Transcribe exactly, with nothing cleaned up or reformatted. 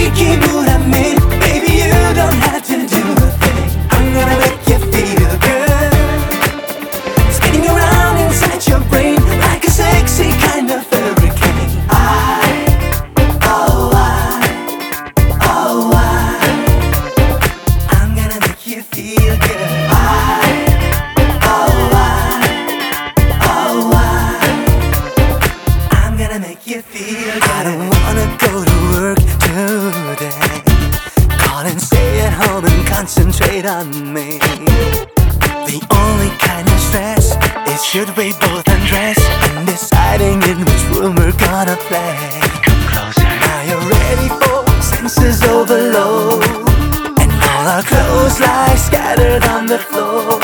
느낌을 admit. Baby, you don't have to do a thing. I'm gonna make you feel good, spinning around inside your brain like a sexy kind of hurricane. I, oh I, oh I, I'm gonna make you feel good. I, oh I, oh I, I'm gonna make you feel good. I don't wanna go to work today. Call and stay at home and concentrate on me. The only kind of stress is should we both undress and deciding in which room we're gonna play. Come closer. Are you ready for senses overload? And all our clothes lie scattered on the floor.